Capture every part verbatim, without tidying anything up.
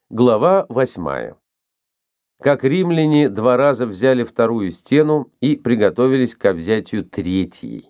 Глава восьмая. Как римляне два раза взяли вторую стену и приготовились ко взятию третьей.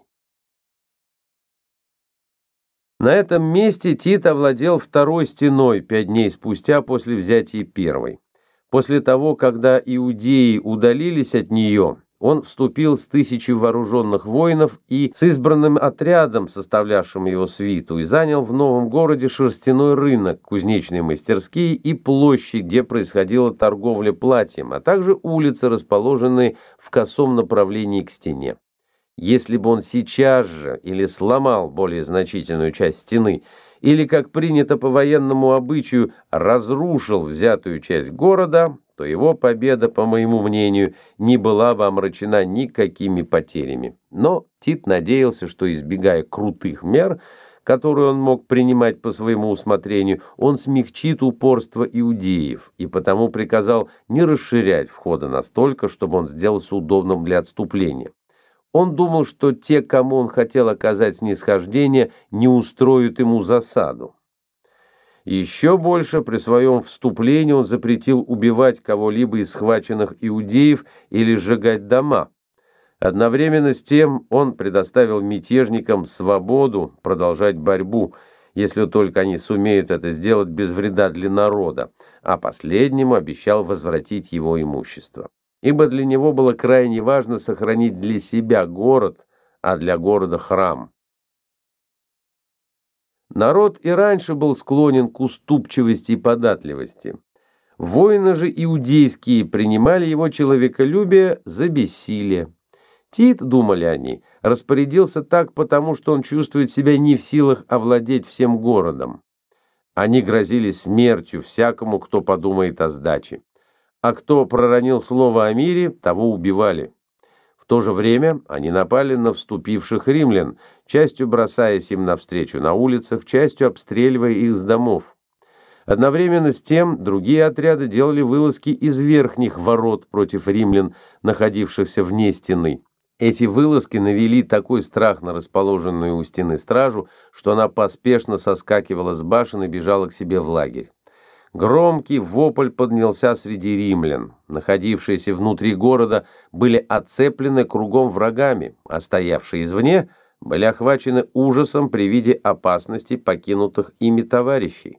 На этом месте Тит овладел второй стеной пять дней спустя после взятия первой. После того, когда иудеи удалились от нее, он вступил с тысячей вооруженных воинов и с избранным отрядом, составлявшим его свиту, и занял в новом городе шерстяной рынок, кузнечные мастерские и площадь, где происходила торговля платьем, а также улицы, расположенные в косом направлении к стене. Если бы он сейчас же или сломал более значительную часть стены, или, как принято по военному обычаю, разрушил взятую часть города, то его победа, по моему мнению, не была бы омрачена никакими потерями. Но Тит надеялся, что, избегая крутых мер, которые он мог принимать по своему усмотрению, он смягчит упорство иудеев, и потому приказал не расширять входы настолько, чтобы он сделался удобным для отступления. Он думал, что те, кому он хотел оказать снисхождение, не устроят ему засаду. Еще больше при своем вступлении он запретил убивать кого-либо из схваченных иудеев или сжигать дома. Одновременно с тем он предоставил мятежникам свободу продолжать борьбу, если только они сумеют это сделать без вреда для народа, а последнему обещал возвратить его имущество. Ибо для него было крайне важно сохранить для себя город, а для города храм. Народ и раньше был склонен к уступчивости и податливости. Воины же иудейские принимали его человеколюбие за бессилие. Тит, думали они, распорядился так, потому что он чувствует себя не в силах овладеть всем городом. Они грозили смертью всякому, кто подумает о сдаче. А кто проронил слово о мире, того убивали. В то же время они напали на вступивших римлян, частью бросаясь им навстречу на улицах, частью обстреливая их с домов. Одновременно с тем другие отряды делали вылазки из верхних ворот против римлян, находившихся вне стены. Эти вылазки навели такой страх на расположенную у стены стражу, что она поспешно соскакивала с башен и бежала к себе в лагерь. Громкий вопль поднялся среди римлян. Находившиеся внутри города были оцеплены кругом врагами, а стоявшие извне были охвачены ужасом при виде опасности покинутых ими товарищей.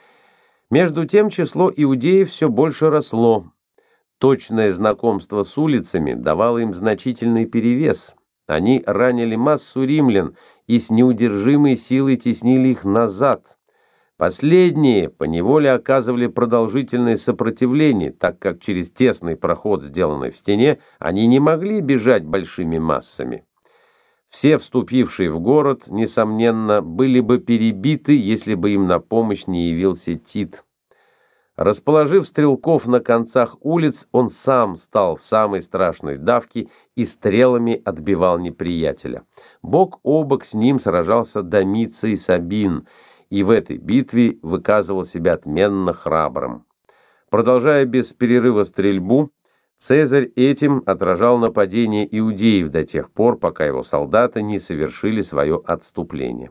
Между тем число иудеев все больше росло. Точное знакомство с улицами давало им значительный перевес. Они ранили массу римлян и с неудержимой силой теснили их назад. Последние поневоле оказывали продолжительное сопротивление, так как через тесный проход, сделанный в стене, они не могли бежать большими массами. Все вступившие в город, несомненно, были бы перебиты, если бы им на помощь не явился Тит. Расположив стрелков на концах улиц, он сам стал в самой страшной давке и стрелами отбивал неприятеля. Бок о бок с ним сражался Домиций Сабин, и в этой битве выказывал себя отменно храбрым. Продолжая без перерыва стрельбу, Цезарь этим отражал нападение иудеев до тех пор, пока его солдаты не совершили свое отступление.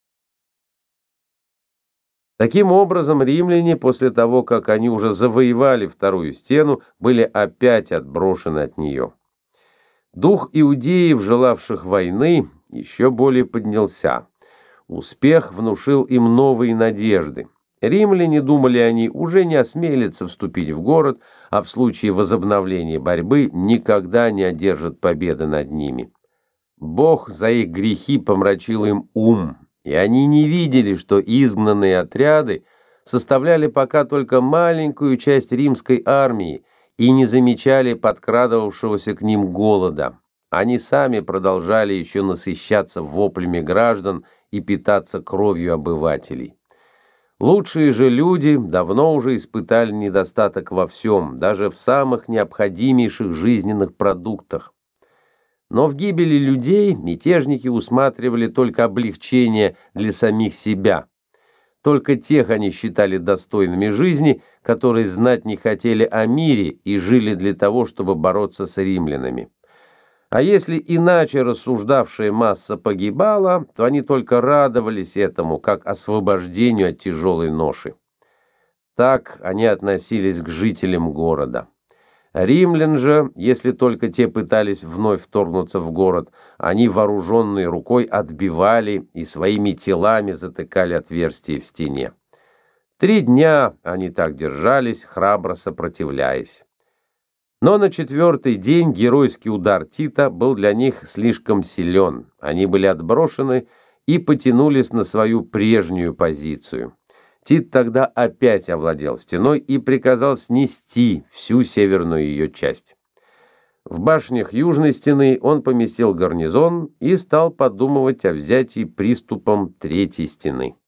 Таким образом, римляне, после того, как они уже завоевали вторую стену, были опять отброшены от нее. Дух иудеев, желавших войны, еще более поднялся. Успех внушил им новые надежды. Римляне, думали они, уже не осмелятся вступить в город, а в случае возобновления борьбы никогда не одержат победы над ними. Бог за их грехи помрачил им ум, и они не видели, что изгнанные отряды составляли пока только маленькую часть римской армии и не замечали подкрадывавшегося к ним голода. Они сами продолжали еще насыщаться воплями граждан и питаться кровью обывателей. Лучшие же люди давно уже испытали недостаток во всем, даже в самых необходимейших жизненных продуктах. Но в гибели людей мятежники усматривали только облегчение для самих себя. Только тех они считали достойными жизни, которые знать не хотели о мире и жили для того, чтобы бороться с римлянами. А если иначе рассуждавшая масса погибала, то они только радовались этому, как освобождению от тяжелой ноши. Так они относились к жителям города. Римлян же, если только те пытались вновь вторгнуться в город, они вооруженной рукой отбивали и своими телами затыкали отверстия в стене. Три дня они так держались, храбро сопротивляясь. Но на четвертый день геройский удар Тита был для них слишком силен. Они были отброшены и потянулись на свою прежнюю позицию. Тит тогда опять овладел стеной и приказал снести всю северную ее часть. В башнях южной стены он поместил гарнизон и стал подумывать о взятии приступом третьей стены.